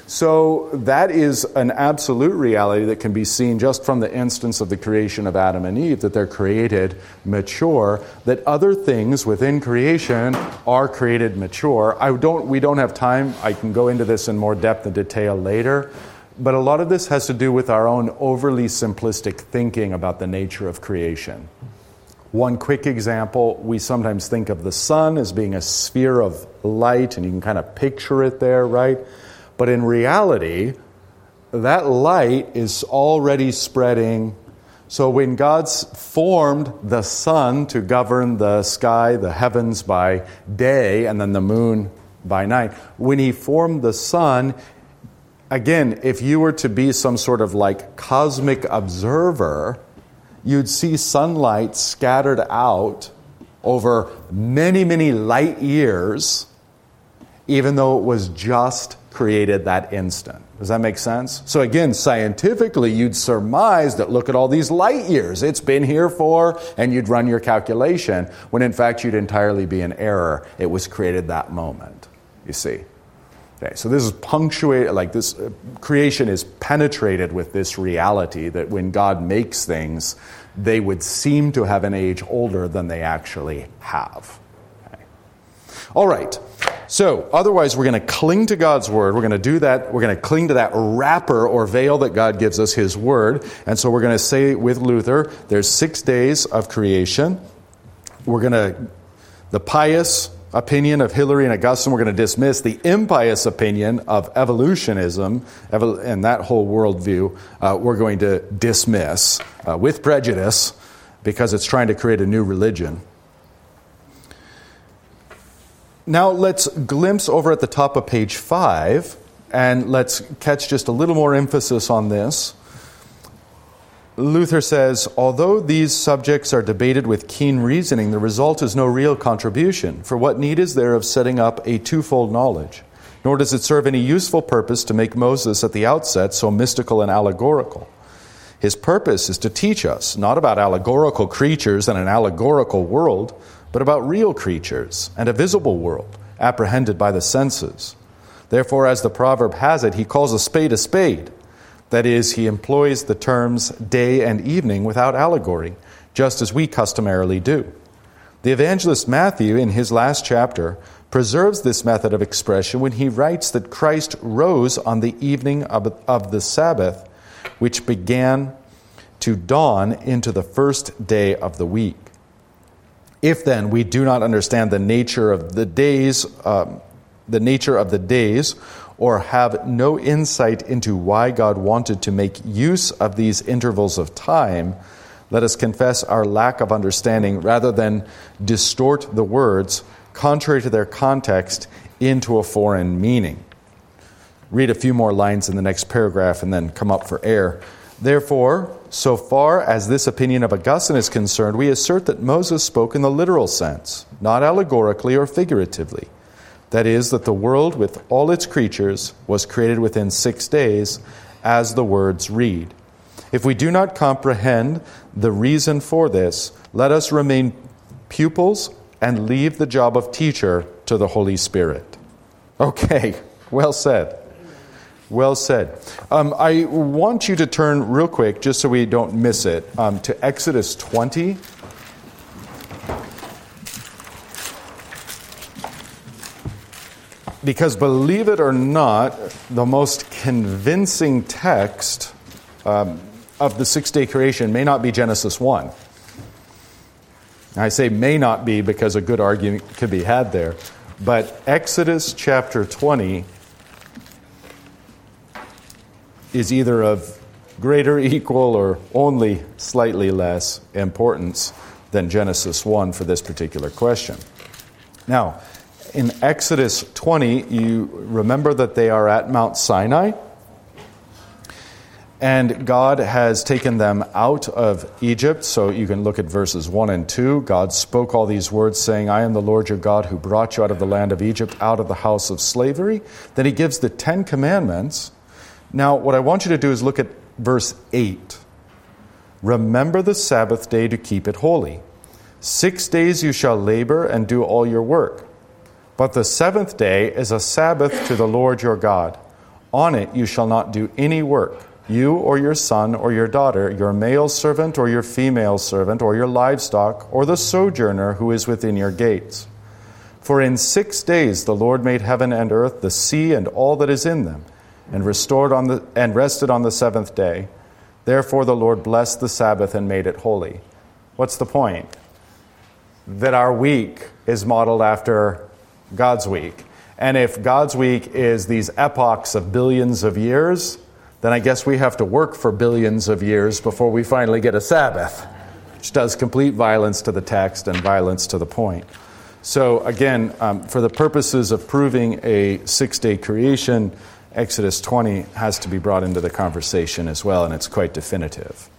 So that is an absolute reality that can be seen just from the instance of the creation of Adam and Eve, that they're created mature, that other things within creation are created mature. I don't, we don't have time. I can go into this in more depth and detail later. But a lot of this has to do with our own overly simplistic thinking about the nature of creation. One quick example, we sometimes think of the sun as being a sphere of light, and you can kind of picture it there, right? But in reality, that light is already spreading. So when God's formed the sun to govern the sky, the heavens by day, and then the moon by night, when he formed the sun, again, if you were to be some sort of like cosmic observer, you'd see sunlight scattered out over many, many light years, even though it was just created that instant. Does that make sense? So again, scientifically, you'd surmise that look at all these light years. It's been here for, and you'd run your calculation, when in fact you'd entirely be in error. It was created that moment, you see. Okay, so this is punctuated, like this uh, creation is penetrated with this reality that when God makes things, they would seem to have an age older than they actually have. Okay. All right, so otherwise we're going to cling to God's word. We're going to do that. We're going to cling to that wrapper or veil that God gives us, his word. And so we're going to say with Luther, there's six days of creation. We're going to, the pious opinion of Hilary and Augustine, we're going to dismiss. The impious opinion of evolutionism and that whole worldview, uh, we're going to dismiss uh, with prejudice because it's trying to create a new religion. Now let's glimpse over at the top of page five, and let's catch just a little more emphasis on this. Luther says, although these subjects are debated with keen reasoning, the result is no real contribution. For what need is there of setting up a twofold knowledge? Nor does it serve any useful purpose to make Moses at the outset so mystical and allegorical. His purpose is to teach us, not about allegorical creatures and an allegorical world, but about real creatures and a visible world, apprehended by the senses. Therefore, as the proverb has it, he calls a spade a spade. That is, he employs the terms day and evening without allegory, just as we customarily do. The evangelist Matthew, in his last chapter, preserves this method of expression when he writes that Christ rose on the evening of, of the Sabbath, which began to dawn into the first day of the week. If then we do not understand the nature of the days, um, the nature of the days, or have no insight into why God wanted to make use of these intervals of time, let us confess our lack of understanding rather than distort the words, contrary to their context, into a foreign meaning. Read a few more lines in the next paragraph and then come up for air. Therefore, so far as this opinion of Augustine is concerned, we assert that Moses spoke in the literal sense, not allegorically or figuratively. That is, that the world with all its creatures was created within six days, as the words read. If we do not comprehend the reason for this, let us remain pupils and leave the job of teacher to the Holy Spirit. Okay, well said. Well said. Um, I want you to turn real quick, just so we don't miss it, um, to Exodus twenty. Because believe it or not, the most convincing text um, of the six-day creation may not be Genesis one. I say may not be because a good argument could be had there. But Exodus chapter twenty is either of greater, equal, or only slightly less importance than Genesis one for this particular question. Now, in Exodus twenty, you remember that they are at Mount Sinai, and God has taken them out of Egypt. So you can look at verses one and two. God spoke all these words, saying, I am the Lord your God who brought you out of the land of Egypt, out of the house of slavery. Then he gives the Ten Commandments. Now, what I want you to do is look at verse eight. Remember the Sabbath day to keep it holy. Six days you shall labor and do all your work. But the seventh day is a Sabbath to the Lord your God. On it you shall not do any work, you or your son or your daughter, your male servant or your female servant, or your livestock, or the sojourner who is within your gates. For in six days the Lord made heaven and earth, the sea and all that is in them, and restored on the and rested on the seventh day. Therefore the Lord blessed the Sabbath and made it holy. What's the point? That our week is modeled after God's week. And if God's week is these epochs of billions of years, then I guess we have to work for billions of years before we finally get a Sabbath, which does complete violence to the text and violence to the point. So again, um, for the purposes of proving a six-day creation, Exodus twenty has to be brought into the conversation as well, and it's quite definitive.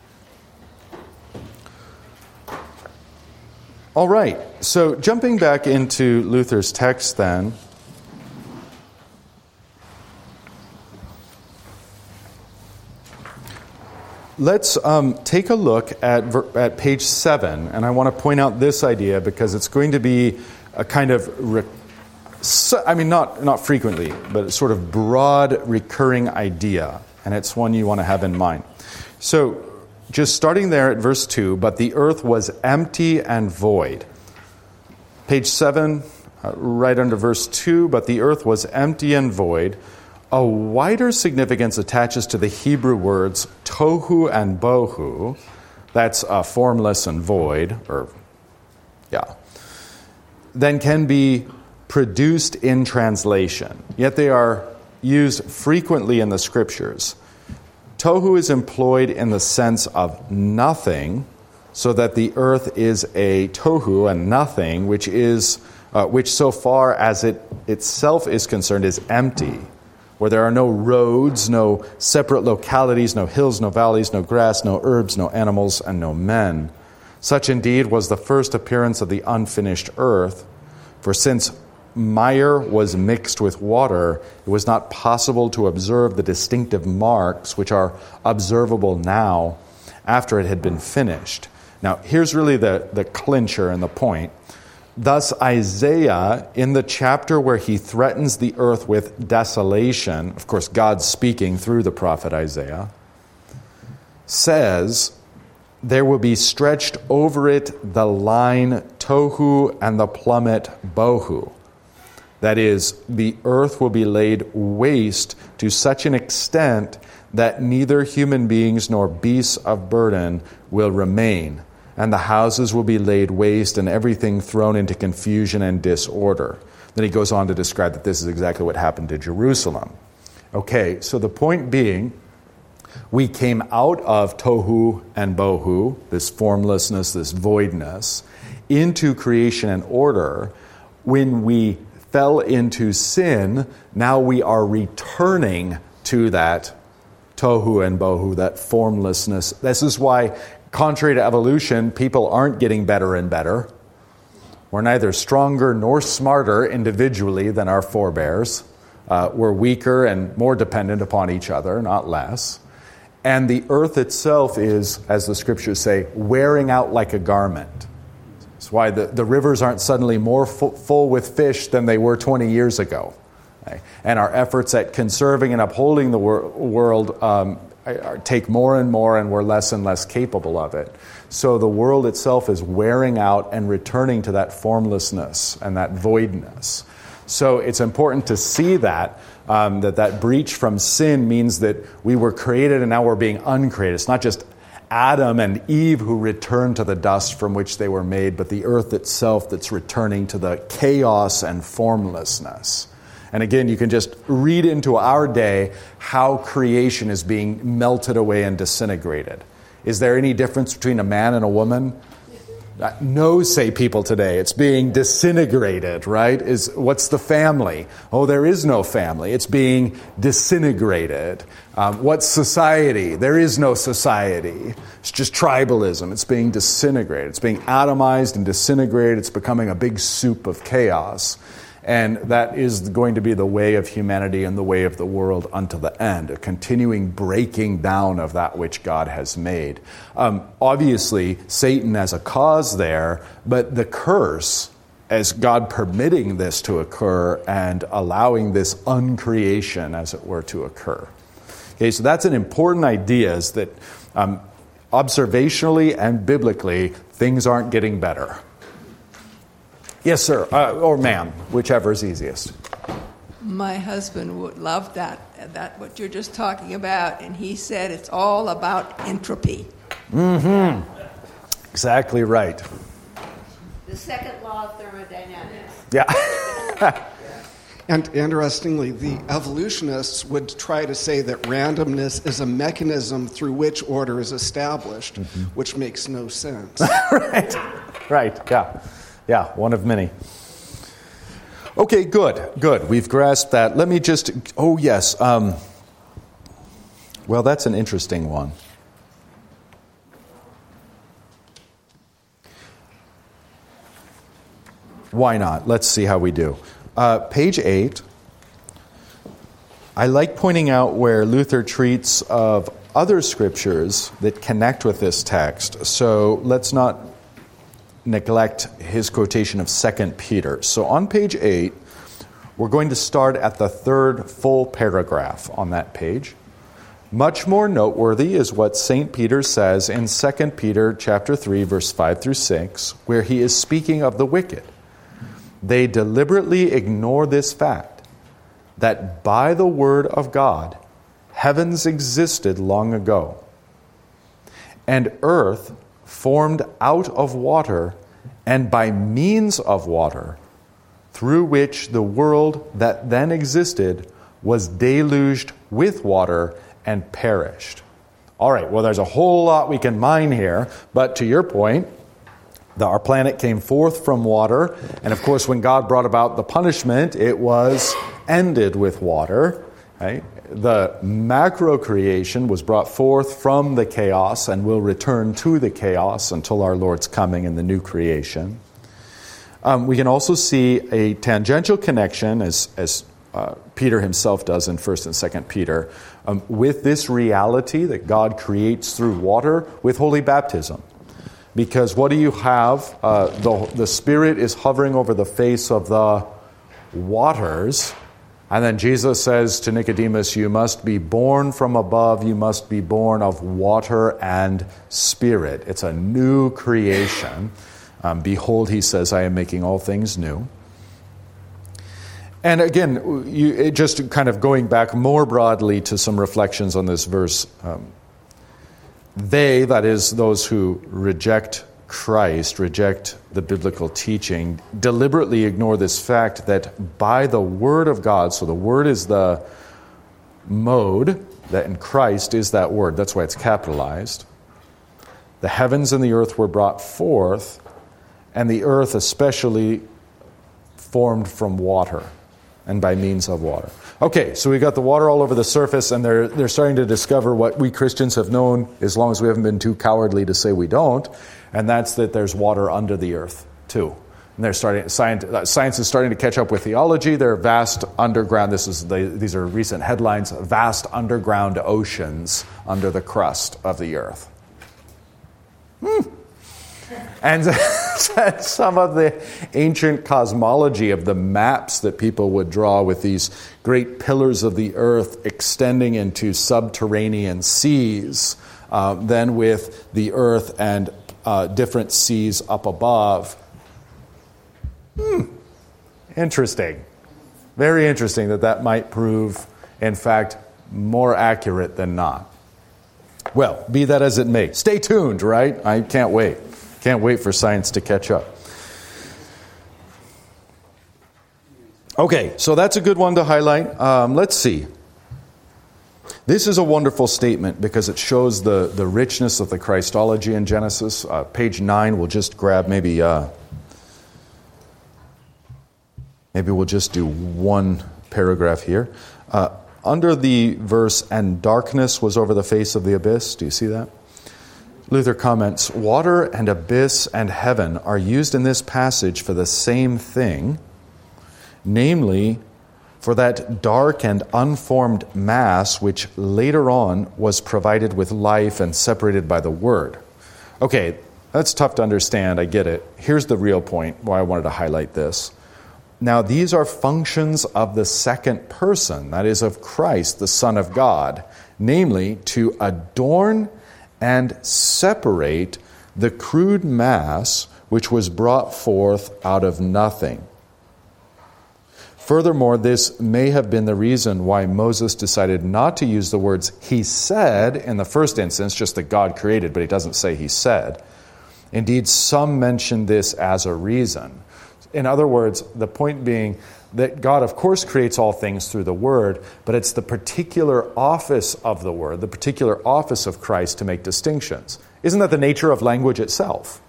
All right, so jumping back into Luther's text then, let's um, take a look at ver- at page seven, and I want to point out this idea because it's going to be a kind of, re- I mean, not not frequently, but a sort of broad recurring idea, and it's one you want to have in mind. So, just starting there at verse two, but the earth was empty and void. Page seven, uh, right under verse two, but the earth was empty and void. A wider significance attaches to the Hebrew words tohu and bohu. That's uh, formless and void, or, yeah, than can be produced in translation. Yet they are used frequently in the Scriptures. Tohu is employed in the sense of nothing, so that the earth is a tohu and nothing, which is uh, which so far as it itself is concerned is empty, where there are no roads, no separate localities, no hills, no valleys, no grass, no herbs, no animals, and no men. Such indeed was the first appearance of the unfinished earth, for since mire was mixed with water, it was not possible to observe the distinctive marks which are observable now after it had been finished. Now, here's really the, the clincher and the point. Thus, Isaiah, in the chapter where he threatens the earth with desolation, of course, God speaking through the prophet Isaiah, says, there will be stretched over it the line tohu and the plummet bohu. That is, the earth will be laid waste to such an extent that neither human beings nor beasts of burden will remain, and the houses will be laid waste and everything thrown into confusion and disorder. Then he goes on to describe that this is exactly what happened to Jerusalem. Okay, so the point being, we came out of tohu and bohu, this formlessness, this voidness, into creation and order. When we fell into sin, now we are returning to that tohu and bohu, that formlessness. This is why, contrary to evolution, people aren't getting better and better. We're neither stronger nor smarter individually than our forebears. Uh, we're weaker and more dependent upon each other, not less. And the earth itself is, as the scriptures say, wearing out like a garment. That's why the, the rivers aren't suddenly more fu- full with fish than they were twenty years ago. Okay? And our efforts at conserving and upholding the wor- world um, are, take more and more, and we're less and less capable of it. So the world itself is wearing out and returning to that formlessness and that voidness. So it's important to see that, um, that that breach from sin means that we were created and now we're being uncreated. It's not just Adam and Eve who return to the dust from which they were made, but the earth itself that's returning to the chaos and formlessness. And again, you can just read into our day how creation is being melted away and disintegrated. Is there any difference between a man and a woman? No, say people today. It's being disintegrated, right? Is what's the family? Oh, there is no family. It's being disintegrated. Um, what's society? There is no society. It's just tribalism. It's being disintegrated. It's being atomized and disintegrated. It's becoming a big soup of chaos. And that is going to be the way of humanity and the way of the world unto the end, a continuing breaking down of that which God has made. Um, obviously, Satan as a cause there, but the curse, as God permitting this to occur and allowing this uncreation, as it were, to occur. Okay, so that's an important idea, is that um, observationally and biblically, things aren't getting better. Yes, sir, uh, or ma'am, whichever is easiest. My husband would love that, that what you're just talking about, and he said it's all about entropy. Mm-hmm. Exactly right. The second law of thermodynamics. Yeah. And interestingly, the evolutionists would try to say that randomness is a mechanism through which order is established, mm-hmm. which makes no sense. Right, right, yeah. Yeah, one of many. Okay, good, good. We've grasped that. Let me just, oh yes. Um, well, that's an interesting one. Why not? Let's see how we do. Uh, page eight. I like pointing out where Luther treats of other scriptures that connect with this text. So let's not neglect his quotation of Second Peter. So on page eight, we're going to start at the third full paragraph on that page. Much more noteworthy is what Saint Peter says in Second Peter chapter three, verse five through six, where he is speaking of the wicked. They deliberately ignore this fact, that by the word of God, heavens existed long ago, and earth formed out of water and by means of water, through which the world that then existed was deluged with water and perished. All right, well, there's a whole lot we can mine here, but to your point, the, our planet came forth from water, and of course, when God brought about the punishment, it was ended with water. Right? The macro creation was brought forth from the chaos and will return to the chaos until our Lord's coming in the new creation. Um, we can also see a tangential connection, as, as uh, Peter himself does in First and Second Peter, um, with this reality that God creates through water with holy baptism. Because what do you have? Uh, the, the Spirit is hovering over the face of the waters. And then Jesus says to Nicodemus, you must be born from above, you must be born of water and spirit. It's a new creation. Um, Behold, he says, I am making all things new. And again, you, it just kind of going back more broadly to some reflections on this verse. Um, they, that is, those who reject Christ, reject the biblical teaching, deliberately ignore this fact that by the Word of God, so the Word is the mode, that in Christ is that Word, that's why it's capitalized, the heavens and the earth were brought forth, and the earth especially formed from water, and by means of water. Okay, so we got the water all over the surface, and they're they're starting to discover what we Christians have known as long as we haven't been too cowardly to say we don't, and that's that there's water under the earth, too. And they're starting, science, science is starting to catch up with theology. There are vast underground, this is the, these are recent headlines, vast underground oceans under the crust of the earth. Hmm. And some of the ancient cosmology of the maps that people would draw with these great pillars of the earth extending into subterranean seas, uh, then with the earth and uh, different seas up above. Hmm. Interesting. Very interesting that that might prove, in fact, more accurate than not. Well, be that as it may. Stay tuned, right? I can't wait. Can't wait for science to catch up. Okay, so that's a good one to highlight. Um, let's see. This is a wonderful statement because it shows the, the richness of the Christology in Genesis. Uh, page nine, we'll just grab maybe... Uh, maybe we'll just do one paragraph here. Uh, under the verse, and darkness was over the face of the abyss. Do you see that? Luther comments, water and abyss and heaven are used in this passage for the same thing, namely, for that dark and unformed mass which later on was provided with life and separated by the Word. Okay, that's tough to understand, I get it. Here's the real point why I wanted to highlight this. Now, these are functions of the second person, that is, of Christ, the Son of God, namely, to adorn and separate the crude mass which was brought forth out of nothing. Furthermore, this may have been the reason why Moses decided not to use the words he said in the first instance, just that God created, but he doesn't say he said. Indeed, some mention this as a reason. In other words, the point being that God, of course, creates all things through the Word, but it's the particular office of the Word, the particular office of Christ to make distinctions. Isn't that the nature of language itself?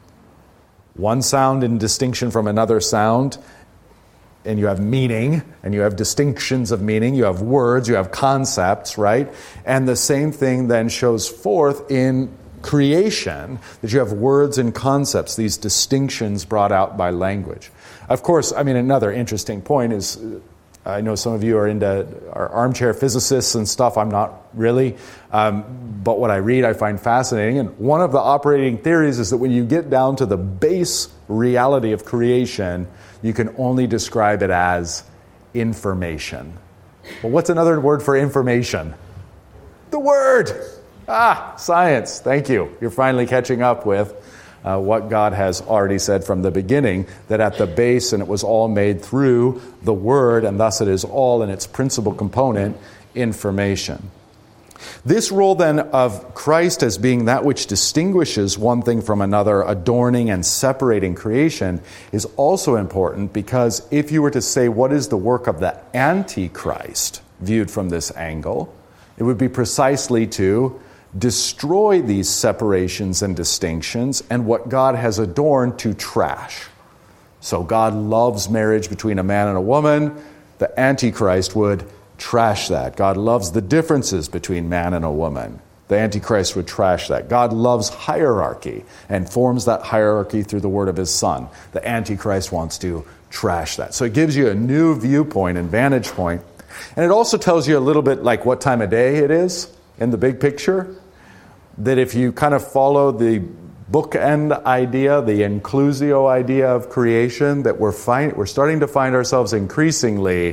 One sound in distinction from another sound, and you have meaning, and you have distinctions of meaning, you have words, you have concepts, right? And the same thing then shows forth in creation, that you have words and concepts, these distinctions brought out by language. Of course, I mean, another interesting point is, I know some of you are into are armchair physicists and stuff. I'm not really. Um, but what I read, I find fascinating. And one of the operating theories is that when you get down to the base reality of creation, you can only describe it as information. Well, what's another word for information? The Word. Ah, science. Thank you. You're finally catching up with uh, what God has already said from the beginning, that at the base, and it was all made through the Word, and thus it is all in its principal component, information. This role then of Christ as being that which distinguishes one thing from another, adorning and separating creation, is also important because if you were to say what is the work of the Antichrist viewed from this angle, it would be precisely to destroy these separations and distinctions and what God has adorned to trash. So God loves marriage between a man and a woman. The Antichrist would trash that. God loves the differences between man and a woman. The Antichrist would trash that. God loves hierarchy and forms that hierarchy through the word of his Son. The Antichrist wants to trash that. So it gives you a new viewpoint and vantage point. And it also tells you a little bit like what time of day it is in the big picture. That if you kind of follow the bookend idea, the inclusio idea of creation, that we're find, we're starting to find ourselves increasingly,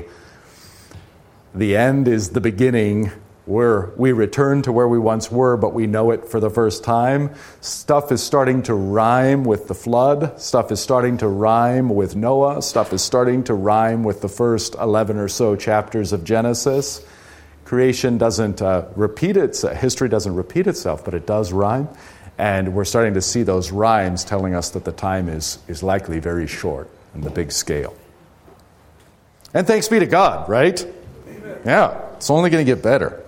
the end is the beginning, where we return to where we once were, but we know it for the first time. Stuff is starting to rhyme with the flood. Stuff is starting to rhyme with Noah. Stuff is starting to rhyme with the first eleven or so chapters of Genesis. Creation doesn't uh, repeat itself. History doesn't repeat itself, but it does rhyme. And we're starting to see those rhymes telling us that the time is, is likely very short in the big scale. And thanks be to God, right? Amen. Yeah, it's only going to get better.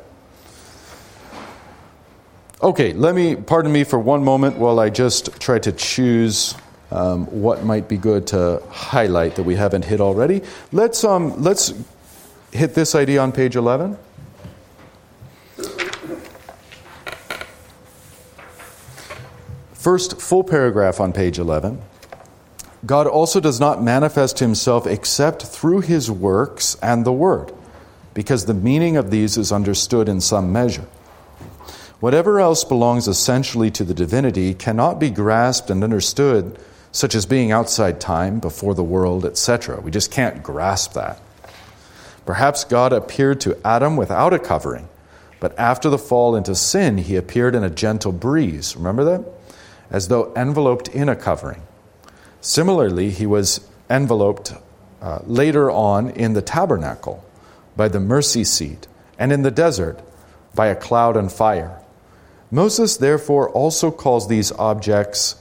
Okay, let me, pardon me for one moment while I just try to choose um, what might be good to highlight that we haven't hit already. Let's um, let's hit this idea on page eleven. First full paragraph on page eleven. God also does not manifest himself except through his works and the Word, because the meaning of these is understood in some measure. Whatever else belongs essentially to the divinity cannot be grasped and understood, such as being outside time, before the world, et cetera. We just can't grasp that. Perhaps God appeared to Adam without a covering, but after the fall into sin, he appeared in a gentle breeze. Remember that? As though enveloped in a covering. Similarly, he was enveloped uh, later on in the tabernacle by the mercy seat, and in the desert by a cloud and fire. Moses therefore also calls these objects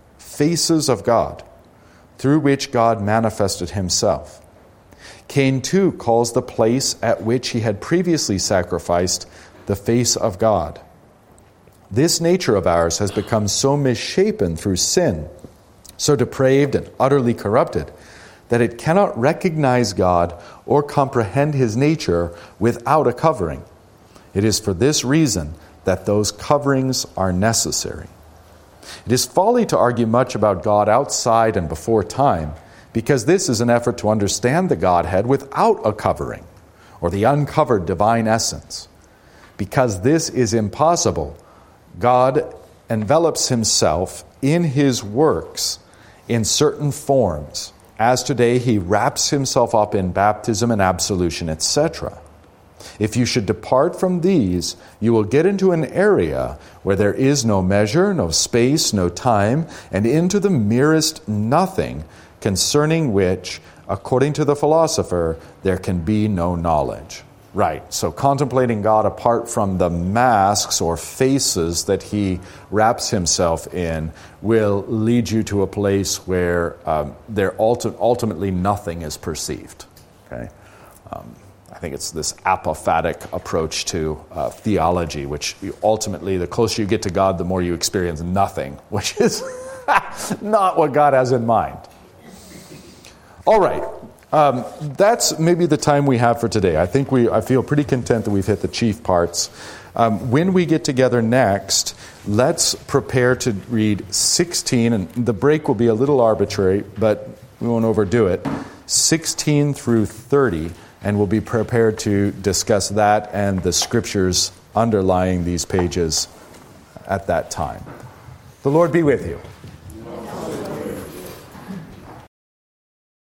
faces of God, through which God manifested himself. Cain too calls the place at which he had previously sacrificed the face of God. This nature of ours has become so misshapen through sin, so depraved and utterly corrupted, that it cannot recognize God or comprehend his nature without a covering. It is for this reason that those coverings are necessary. It is folly to argue much about God outside and before time, because this is an effort to understand the Godhead without a covering, or the uncovered divine essence. Because this is impossible, God envelops himself in his works in certain forms, as today he wraps himself up in baptism and absolution, et cetera. If you should depart from these, you will get into an area where there is no measure, no space, no time, and into the merest nothing, concerning which, according to the philosopher, there can be no knowledge. Right, so contemplating God apart from the masks or faces that he wraps himself in will lead you to a place where um, there ulti- ultimately nothing is perceived. Okay, um, I think it's this apophatic approach to uh, theology, which you, ultimately, the closer you get to God, the more you experience nothing, which is not what God has in mind. All right. Um, that's maybe the time we have for today. I think we, I feel pretty content that we've hit the chief parts. Um, when we get together next, let's prepare to read sixteen, and the break will be a little arbitrary, but we won't overdo it, sixteen through thirty, and we'll be prepared to discuss that and the scriptures underlying these pages at that time. The Lord be with you.